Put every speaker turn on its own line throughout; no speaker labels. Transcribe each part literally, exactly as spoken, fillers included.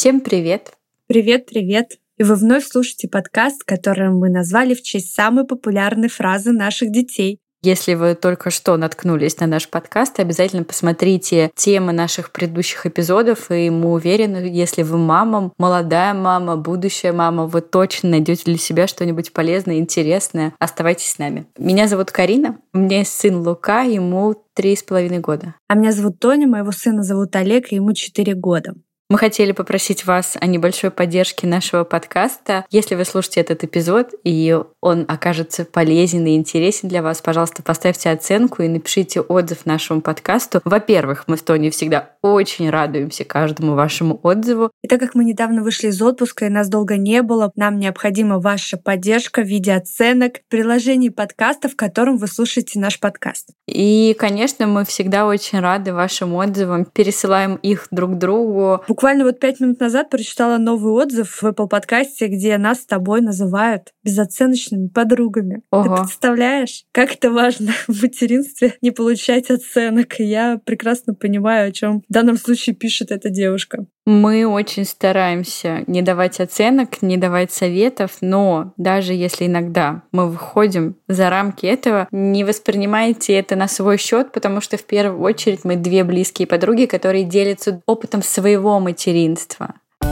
Всем привет!
Привет-привет! И вы вновь слушаете подкаст, который мы назвали в честь самой популярной фразы наших детей.
Если вы только что наткнулись на наш подкаст, обязательно посмотрите темы наших предыдущих эпизодов, и мы уверены, если вы мама, молодая мама, будущая мама, вы точно найдете для себя что-нибудь полезное, интересное. Оставайтесь с нами. Меня зовут Карина, у меня есть сын Лука, ему три с половиной года.
А меня зовут Тоня, моего сына зовут Олег, и ему четыре года.
Мы хотели попросить вас о небольшой поддержке нашего подкаста. Если вы слушаете этот эпизод, и он окажется полезен и интересен для вас, пожалуйста, поставьте оценку и напишите отзыв нашему подкасту. Во-первых, мы с Тоней всегда очень радуемся каждому вашему отзыву.
И так как мы недавно вышли из отпуска и нас долго не было, нам необходима ваша поддержка в виде оценок в приложении подкаста, в котором вы слушаете наш подкаст.
И, конечно, мы всегда очень рады вашим отзывам, пересылаем их друг другу.
Буквально вот пять минут назад прочитала новый отзыв в Apple подкасте, где нас с тобой называют безоценочными подругами.
Ого.
Ты представляешь, как это важно в материнстве не получать оценок? И я прекрасно понимаю, о чем в данном случае пишет эта девушка.
Мы очень стараемся не давать оценок, не давать советов, но даже если иногда мы выходим за рамки этого, не воспринимайте это на свой счет, потому что в первую очередь мы две близкие подруги, которые делятся опытом своего материнства.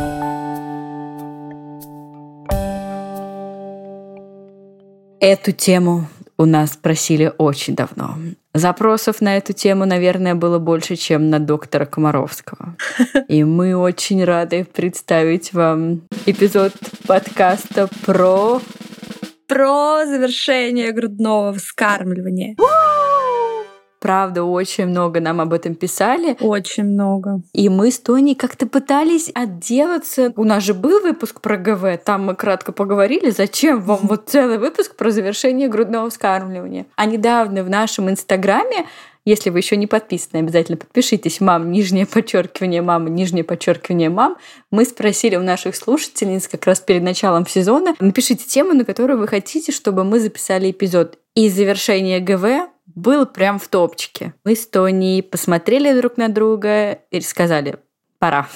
Эту тему у нас просили очень давно. Запросов на эту тему, наверное, было больше, чем на доктора Комаровского. И мы очень рады представить вам эпизод подкаста про...
Про завершение грудного вскармливания.
Правда, очень много нам об этом писали.
Очень много.
И мы с Тоней как-то пытались отделаться. У нас же был выпуск про ГВ, там мы кратко поговорили, зачем вам вот целый выпуск про завершение грудного вскармливания. А недавно в нашем Инстаграме, если вы еще не подписаны, обязательно подпишитесь, мам, нижнее подчеркивание, мама, нижнее подчеркивание, мам. Мы спросили у наших слушательниц как раз перед началом сезона, напишите тему, на которую вы хотите, чтобы мы записали эпизод. И завершение ГВ был прям в топчике. Мы с Тоней посмотрели друг на друга и сказали: пора.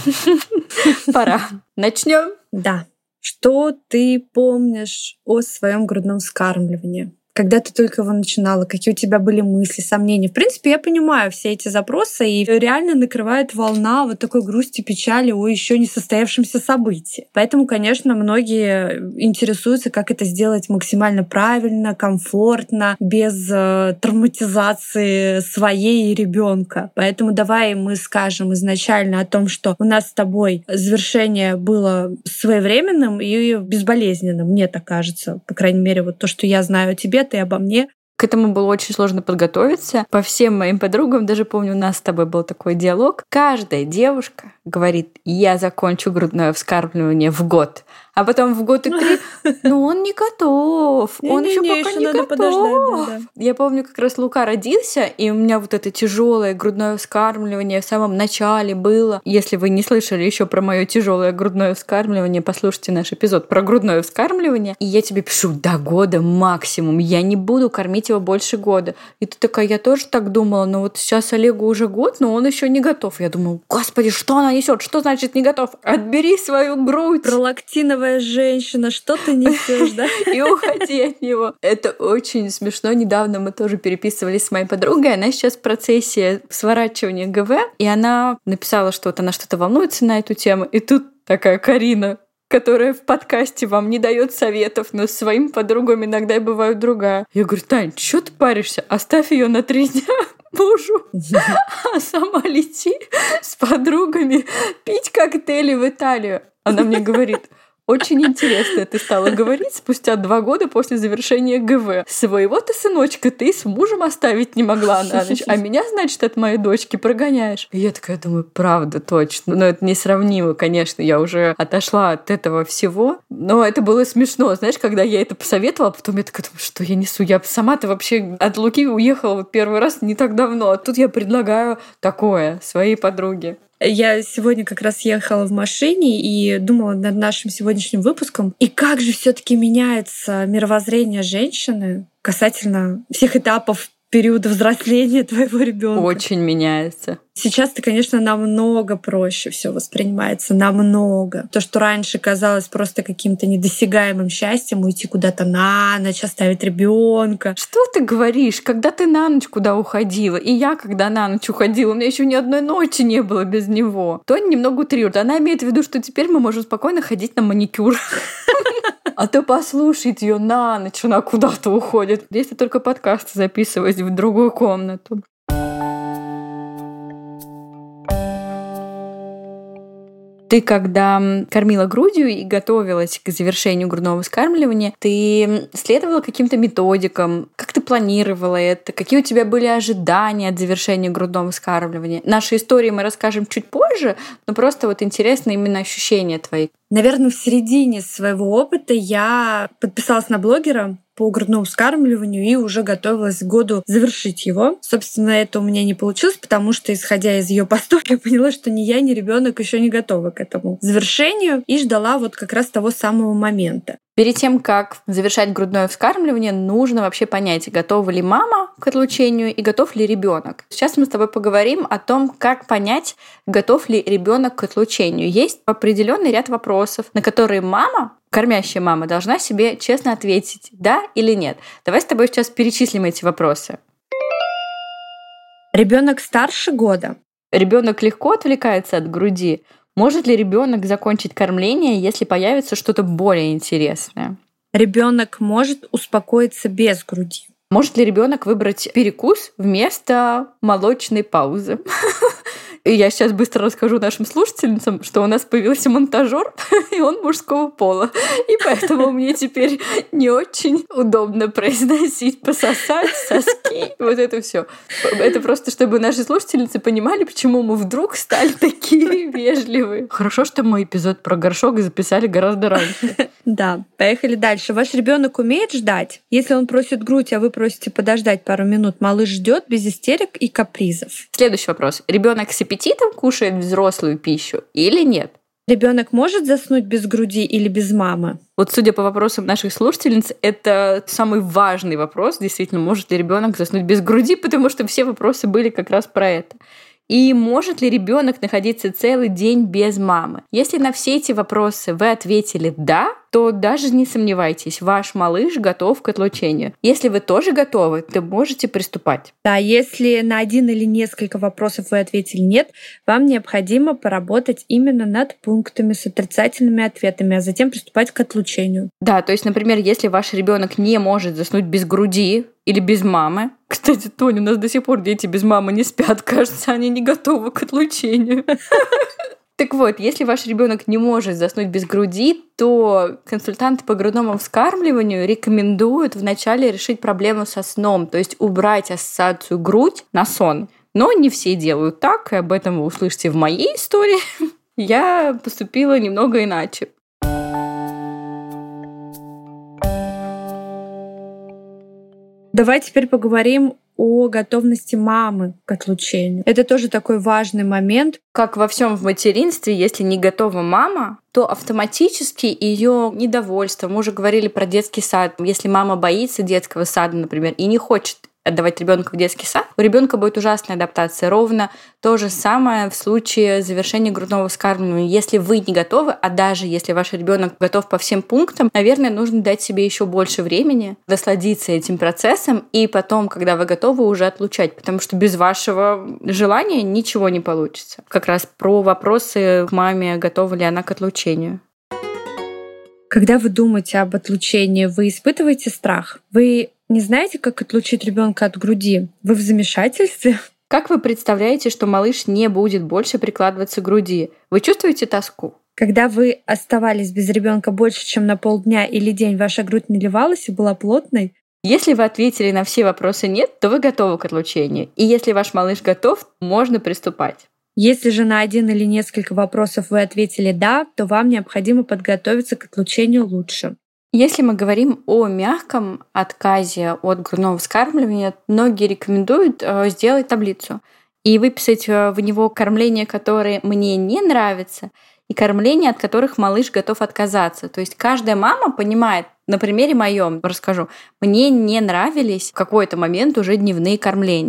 Пора. Начнем?
Да. Что ты помнишь о своем грудном вскармливании? Когда ты только его начинала, какие у тебя были мысли, сомнения? В принципе, я понимаю все эти запросы, и реально накрывает волна вот такой грусти, печали о еще не состоявшемся событии. Поэтому, конечно, многие интересуются, как это сделать максимально правильно, комфортно, без э, травматизации своей и ребенка. Поэтому давай мы скажем изначально о том, что у нас с тобой завершение было своевременным и безболезненным, мне так кажется. По крайней мере, вот то, что я знаю о тебе, ты обо мне.
К этому было очень сложно подготовиться. По всем моим подругам, даже помню, у нас с тобой был такой диалог. Каждая девушка говорит: я закончу грудное вскармливание в год. А потом в год и три, ну он не готов, он еще пока не готов. Я помню, как раз Лука родился, и у меня вот это тяжелое грудное вскармливание в самом начале было. Если вы не слышали еще про мое тяжелое грудное вскармливание, послушайте наш эпизод про грудное вскармливание. И я тебе пишу: до года максимум, я не буду кормить его больше года. И ты такая: я тоже так думала, но вот сейчас Олегу уже год, но он еще не готов. Я думаю: господи, что она несет? Что значит не готов? Отбери свою грудь.
Пролактиновая женщина, что ты несешь, да?
И уходи от него. Это очень смешно. Недавно мы тоже переписывались с моей подругой. Она сейчас в процессе сворачивания ГВ, и она написала, что вот она что-то волнуется на эту тему. И тут такая Карина, которая в подкасте вам не дает советов, но с своими подругами иногда и бывает другая. Я говорю: Тань, что ты паришься? Оставь ее на три дня мужу, а сама лети с подругами пить коктейли в Италию. Она мне говорит: очень интересно ты стала говорить спустя два года после завершения ГВ. Своего-то сыночка ты с мужем оставить не могла на ночь, а меня, значит, от моей дочки прогоняешь. И я такая думаю: правда, точно. Но это несравнимо, конечно. Я уже отошла от этого всего. Но это было смешно. Знаешь, когда я это посоветовала, потом я такая думаю: что я несу? Я сама-то вообще от Луки уехала вот первый раз не так давно. А тут я предлагаю такое своей подруге.
Я сегодня как раз ехала в машине и думала над нашим сегодняшним выпуском. И как же все-таки меняется мировоззрение женщины касательно всех этапов периода взросления твоего ребенка.
Очень меняется.
Сейчас-то, конечно, намного проще все воспринимается, намного. То, что раньше казалось просто каким-то недосягаемым счастьем, уйти куда-то на ночь, оставить ребенка.
Что ты говоришь? Когда ты на ночь куда уходила? И я, когда на ночь уходила, у меня еще ни одной ночи не было без него. Тоня немного утрирует. Она имеет в виду, что теперь мы можем спокойно ходить на маникюр. А то послушать ее на ночь, она куда-то уходит. Если только подкасты записывать в другую комнату. Ты, когда кормила грудью и готовилась к завершению грудного вскармливания, ты следовала каким-то методикам? Как ты планировала это? Какие у тебя были ожидания от завершения грудного вскармливания? Наши истории мы расскажем чуть позже, но просто вот интересно именно ощущения твои.
Наверное, в середине своего опыта я подписалась на блогера по грудному вскармливанию и уже готовилась к году завершить его. Собственно, это у меня не получилось, потому что, исходя из ее постов, я поняла, что ни я, ни ребенок еще не готовы к этому завершению, и ждала вот как раз того самого момента.
Перед тем, как завершать грудное вскармливание, нужно вообще понять, готова ли мама к отлучению и готов ли ребенок. Сейчас мы с тобой поговорим о том, как понять, готов ли ребенок к отлучению. Есть определенный ряд вопросов, на которые мама, кормящая мама, должна себе честно ответить, да или нет. Давай с тобой сейчас перечислим эти вопросы.
Ребенок старше года.
Ребенок легко отвлекается от груди. Может ли ребенок закончить кормление, если появится что-то более интересное?
Ребенок может успокоиться без груди.
Может ли ребенок выбрать перекус вместо молочной паузы? И я сейчас быстро расскажу нашим слушательницам, что у нас появился монтажер, и он мужского пола. И поэтому мне теперь не очень удобно произносить «пососать», «соски», вот это все. Это просто, чтобы наши слушательницы понимали, почему мы вдруг стали такие вежливые. Хорошо, что мы эпизод про горшок записали гораздо раньше.
Да, поехали дальше. Ваш ребенок умеет ждать? Если он просит грудь, а вы просите подождать пару минут, малыш ждет без истерик и капризов.
Следующий вопрос. Ребенок с аппетитом кушает взрослую пищу или нет?
Ребенок может заснуть без груди или без мамы?
Вот, судя по вопросам наших слушательниц, это самый важный вопрос. Действительно, может ли ребенок заснуть без груди, потому что все вопросы были как раз про это. И может ли ребенок находиться целый день без мамы? Если на все эти вопросы вы ответили «да», то даже не сомневайтесь, ваш малыш готов к отлучению. Если вы тоже готовы, то можете приступать.
Да, если на один или несколько вопросов вы ответили «нет», вам необходимо поработать именно над пунктами с отрицательными ответами, а затем приступать к отлучению.
Да, то есть, например, если ваш ребенок не может заснуть без груди или без мамы. Кстати, Тоня, у нас до сих пор дети без мамы не спят. Кажется, они не готовы к отлучению. Так вот, если ваш ребенок не может заснуть без груди, то консультанты по грудному вскармливанию рекомендуют вначале решить проблему со сном, то есть убрать ассоциацию грудь на сон. Но не все делают так, и об этом вы услышите в моей истории. Я поступила немного иначе.
Давай теперь поговорим о готовности мамы к отлучению. Это тоже такой важный момент.
Как во всем в материнстве, если не готова мама, то автоматически ее недовольство. Мы уже говорили про детский сад. Если мама боится детского сада, например, и не хочет отдавать ребенка в детский сад, у ребенка будет ужасная адаптация. Ровно то же самое в случае завершения грудного вскармливания. Если вы не готовы, а даже если ваш ребенок готов по всем пунктам, наверное, нужно дать себе еще больше времени, насладиться этим процессом, и потом, когда вы готовы, уже отлучать, потому что без вашего желания ничего не получится. Как раз про вопросы к маме, готова ли она к отлучению.
Когда вы думаете об отлучении, вы испытываете страх? Вы не знаете, как отлучить ребенка от груди? Вы в замешательстве?
Как вы представляете, что малыш не будет больше прикладываться к груди? Вы чувствуете тоску?
Когда вы оставались без ребенка больше, чем на полдня или день, ваша грудь наливалась и была плотной?
Если вы ответили на все вопросы «нет», то вы готовы к отлучению. И если ваш малыш готов, можно приступать.
Если же на один или несколько вопросов вы ответили «да», то вам необходимо подготовиться к отлучению лучше.
Если мы говорим о мягком отказе от грудного вскармливания, многие рекомендуют сделать таблицу и выписать в него кормления, которые мне не нравятся, и кормления, от которых малыш готов отказаться. То есть каждая мама понимает, на примере моем расскажу, мне не нравились в какой-то момент уже дневные кормления.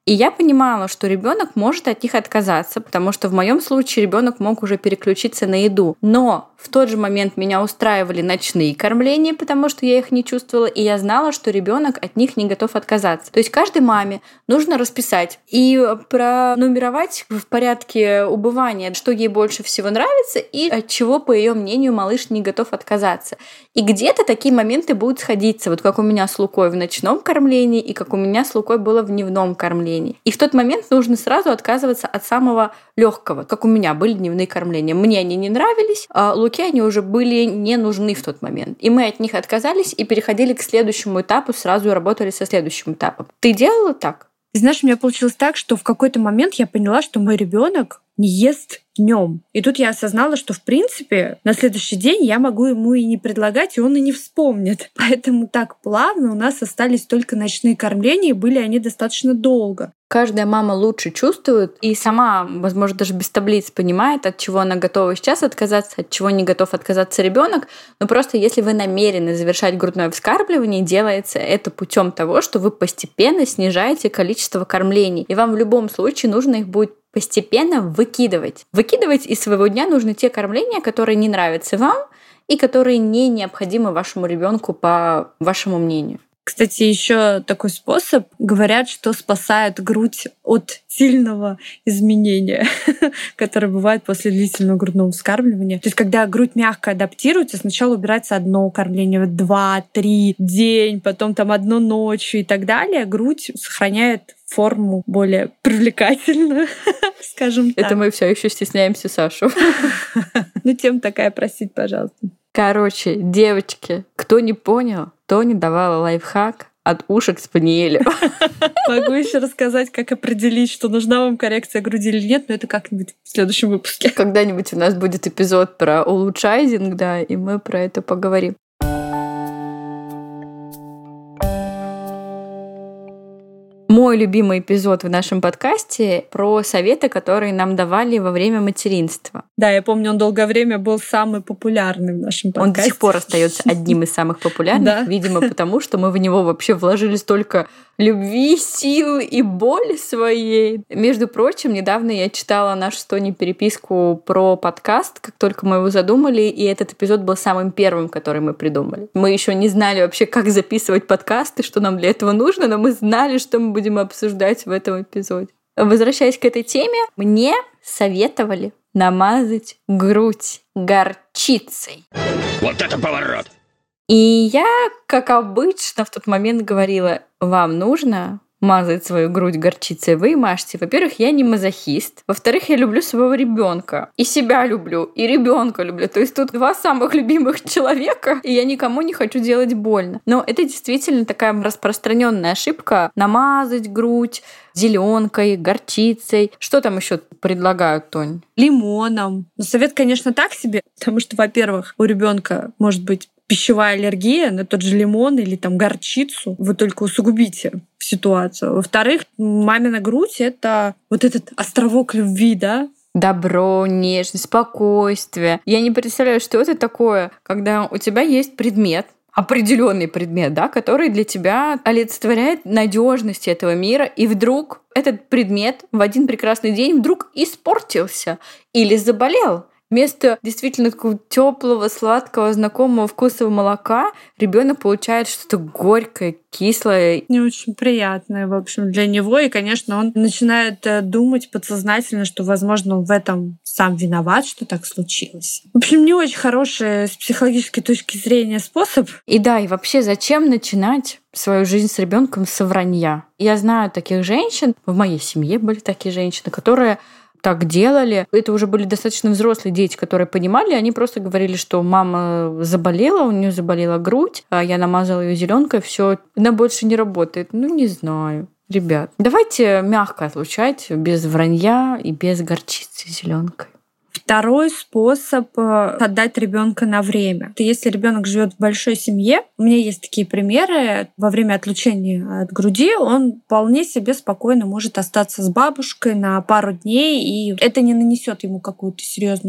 И я понимала, что ребенок может от них отказаться, потому что в моем случае ребенок мог уже переключиться на еду. Но в тот же момент меня устраивали ночные кормления, потому что я их не чувствовала, и я знала, что ребенок от них не готов отказаться. То есть каждой маме нужно расписать и пронумеровать в порядке убывания, что ей больше всего нравится и от чего, по ее мнению, малыш не готов отказаться. И где-то такие моменты будут сходиться, вот как у меня с Лукой в ночном кормлении и как у меня с Лукой было в дневном кормлении. И в тот момент нужно сразу отказываться от самого легкого, как у меня были дневные кормления. Мне они не нравились, а Луке они уже были не нужны в тот момент. И мы от них отказались и переходили к следующему этапу, сразу работали со следующим этапом. Ты делала так?
Знаешь, у меня получилось так, что в какой-то момент я поняла, что мой ребенок не ест днем. И тут я осознала, что, в принципе, на следующий день я могу ему и не предлагать, и он и не вспомнит. Поэтому так плавно у нас остались только ночные кормления, и были они достаточно долго.
Каждая мама лучше чувствует и сама, возможно, даже без таблиц понимает, от чего она готова сейчас отказаться, от чего не готов отказаться ребенок. Но просто если вы намерены завершать грудное вскармливание, делается это путем того, что вы постепенно снижаете количество кормлений. И вам в любом случае нужно их будет постепенно выкидывать. Выкидывать из своего дня нужно те кормления, которые не нравятся вам и которые не необходимы вашему ребенку по вашему мнению.
Кстати, еще такой способ. Говорят, что спасает грудь от сильного изменения, которое бывает после длительного грудного вскармливания. То есть, когда грудь мягко адаптируется, сначала убирается одно кормление, два, три, день, потом там одно ночью и так далее. Грудь сохраняет форму более привлекательную, скажем так.
Это мы все еще стесняемся Сашу.
Ну, тем такая, простите, пожалуйста.
Короче, девочки, кто не понял, то не давала лайфхак от ушек спаниеля.
Могу еще рассказать, как определить, что нужна вам коррекция груди или нет, но это как-нибудь в следующем выпуске.
Когда-нибудь у нас будет эпизод про улучшайзинг, да, и мы про это поговорим. Мой любимый эпизод в нашем подкасте про советы, которые нам давали во время материнства.
Да, я помню, он долгое время был самый популярный в нашем подкасте.
Он до сих пор остается одним из самых популярных, да. Видимо, потому что мы в него вообще вложили столько любви, силы и боли своей. Между прочим, недавно я читала нашу с Тони переписку про подкаст, как только мы его задумали, и этот эпизод был самым первым, который мы придумали. Мы еще не знали вообще, как записывать подкасты, что нам для этого нужно, но мы знали, что мы будем обсуждать в этом эпизоде. Возвращаясь к этой теме, мне советовали намазать грудь горчицей.
Вот это поворот!
И я, как обычно, в тот момент говорила, вам нужно мазать свою грудь горчицей, вы мажьте. Во-первых, я не мазохист. Во-вторых, я люблю своего ребенка. И себя люблю, и ребенка люблю. То есть тут два самых любимых человека, и я никому не хочу делать больно. Но это действительно такая распространенная ошибка. Намазать грудь зеленкой, горчицей. Что там еще предлагают, Тонь?
Лимоном. Но совет, конечно, так себе, потому что, во-первых, у ребенка может быть пищевая аллергия на тот же лимон или там горчицу, вы только усугубите ситуацию. Во-вторых, мамина грудь — это вот этот островок любви, да?
Добро, нежность, спокойствие. Я не представляю, что это такое, когда у тебя есть предмет, определенный предмет, да, который для тебя олицетворяет надежность этого мира, и вдруг этот предмет в один прекрасный день вдруг испортился или заболел. Вместо действительно такого теплого, сладкого, знакомого вкуса молока ребенок получает что-то горькое, кислое.
Не очень приятное, в общем, для него. И, конечно, он начинает думать подсознательно, что, возможно, он в этом сам виноват, что так случилось. В общем, не очень хороший с психологической точки зрения способ.
И да, и вообще, зачем начинать свою жизнь с ребенком с вранья? Я знаю таких женщин, в моей семье были такие женщины, которые так делали. Это уже были достаточно взрослые дети, которые понимали. Они просто говорили, что мама заболела, у нее заболела грудь, а я намазала ее зеленкой, все, она больше не работает. Ну, не знаю. Ребят, давайте мягко отлучать, без вранья и без горчицы зеленкой.
Второй способ отдать ребенка на время. Если ребенок живет в большой семье, у меня есть такие примеры, во время отлучения от груди он вполне себе спокойно может остаться с бабушкой на пару дней, и это не нанесет ему какую-то серьезную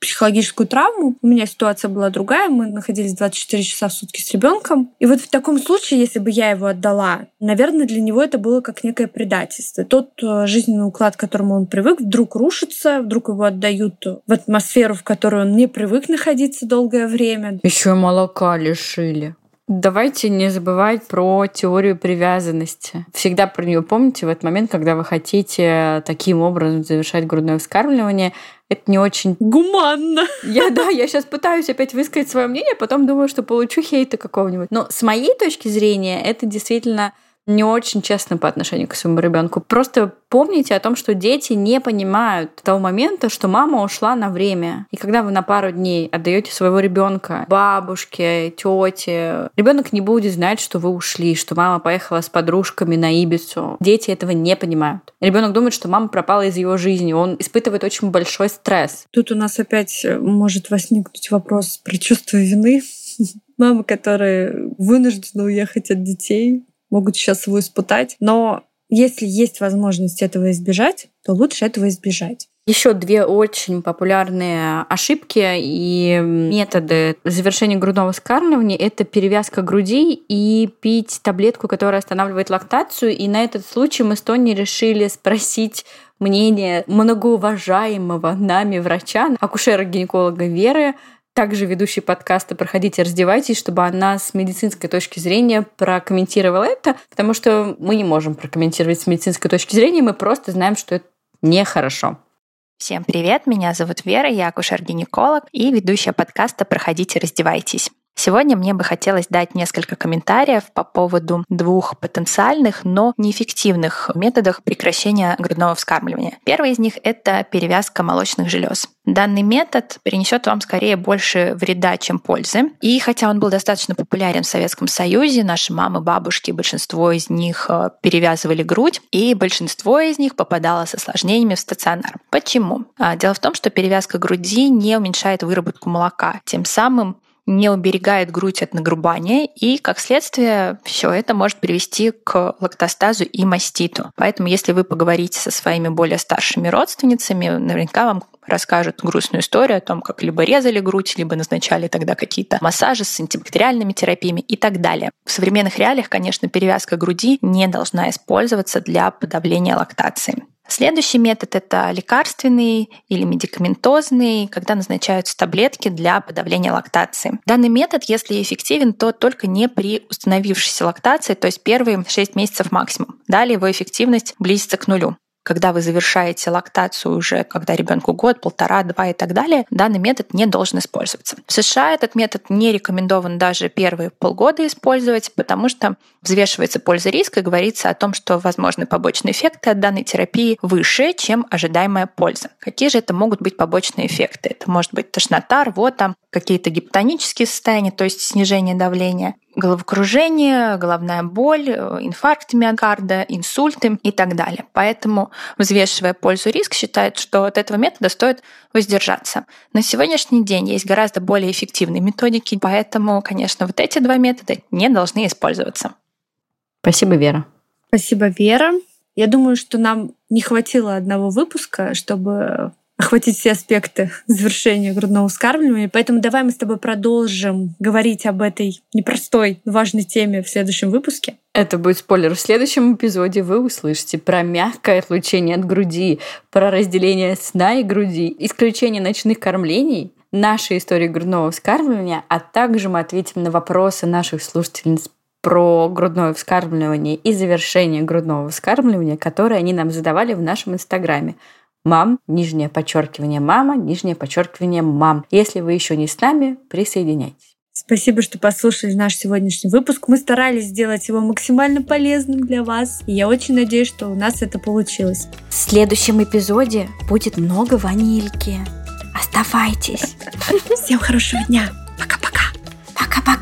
психологическую травму. У меня ситуация была другая. Мы находились двадцать четыре часа в сутки с ребенком. И вот в таком случае, если бы я его отдала, наверное, для него это было как некое предательство. Тот жизненный уклад, к которому он привык, вдруг рушится, вдруг его отдают в атмосферу, в которой он не привык находиться долгое время.
Еще и молока лишили. Давайте не забывать про теорию привязанности. Всегда про нее помните в этот момент, когда вы хотите таким образом завершать грудное вскармливание. Это не очень
гуманно.
Я, да, я сейчас пытаюсь опять высказать свое мнение, потом думаю, что получу хейта какого-нибудь. Но с моей точки зрения, это действительно не очень честно по отношению к своему ребенку. Просто помните о том, что дети не понимают того момента, что мама ушла на время. И когда вы на пару дней отдаете своего ребенка бабушке, тете, ребенок не будет знать, что вы ушли, что мама поехала с подружками на Ибицу. Дети этого не понимают. Ребенок думает, что мама пропала из его жизни. Он испытывает очень большой стресс.
Тут у нас опять может возникнуть вопрос про чувство вины. Мамы, которые вынуждены уехать от детей, могут сейчас его испытать. Но если есть возможность этого избежать, то лучше этого избежать.
Еще две очень популярные ошибки и методы завершения грудного вскармливания — это перевязка груди и пить таблетку, которая останавливает лактацию. И на этот случай мы с Тони решили спросить мнение многоуважаемого нами врача, акушера-гинеколога Веры, также ведущий подкаста «Проходите, раздевайтесь», чтобы она с медицинской точки зрения прокомментировала это, потому что мы не можем прокомментировать с медицинской точки зрения, мы просто знаем, что это нехорошо.
Всем привет, меня зовут Вера, я акушер-гинеколог и ведущая подкаста «Проходите, раздевайтесь». Сегодня мне бы хотелось дать несколько комментариев по поводу двух потенциальных, но неэффективных методов прекращения грудного вскармливания. Первый из них — это перевязка молочных желез. Данный метод принесет вам скорее больше вреда, чем пользы. И хотя он был достаточно популярен в Советском Союзе, наши мамы, бабушки, большинство из них перевязывали грудь, и большинство из них попадало с осложнениями в стационар. Почему? Дело в том, что перевязка груди не уменьшает выработку молока, тем самым не уберегает грудь от нагрубания, и, как следствие, все это может привести к лактостазу и маститу. Поэтому, если вы поговорите со своими более старшими родственницами, наверняка вам расскажут грустную историю о том, как либо резали грудь, либо назначали тогда какие-то массажи с антибактериальными терапиями и так далее. В современных реалиях, конечно, перевязка груди не должна использоваться для подавления лактации. Следующий метод — это лекарственный или медикаментозный, когда назначаются таблетки для подавления лактации. Данный метод, если эффективен, то только не при установившейся лактации, то есть первые шесть месяцев максимум. Далее его эффективность близится к нулю. Когда вы завершаете лактацию уже, когда ребенку год, полтора, два и так далее, данный метод не должен использоваться. В США этот метод не рекомендован даже первые полгода использовать, потому что взвешивается польза-риск и говорится о том, что возможны побочные эффекты от данной терапии выше, чем ожидаемая польза. Какие же это могут быть побочные эффекты? Это может быть тошнота, рвота, какие-то гипотонические состояния, то есть снижение давления, головокружение, головная боль, инфаркт миокарда, инсульты и так далее. Поэтому, взвешивая пользу-риск, считает, что от этого метода стоит воздержаться. На сегодняшний день есть гораздо более эффективные методики, поэтому, конечно, вот эти два метода не должны использоваться.
Спасибо, Вера.
Спасибо, Вера. Я думаю, что нам не хватило одного выпуска, чтобы охватить все аспекты завершения грудного вскармливания. Поэтому давай мы с тобой продолжим говорить об этой непростой, важной теме в следующем выпуске.
Это будет спойлер. В следующем эпизоде вы услышите про мягкое отлучение от груди, про разделение сна и груди, исключение ночных кормлений, наши истории грудного вскармливания, а также мы ответим на вопросы наших слушательниц про грудное вскармливание и завершение грудного вскармливания, которые они нам задавали в нашем инстаграме. Мам, нижнее подчеркивание, мама, нижнее подчеркивание, мам. Если вы еще не с нами, присоединяйтесь.
Спасибо, что послушали наш сегодняшний выпуск. Мы старались сделать его максимально полезным для вас. И я очень надеюсь, что у нас это получилось.
В следующем эпизоде будет много ванильки. Оставайтесь.
Всем хорошего дня. Пока-пока.
Пока-пока.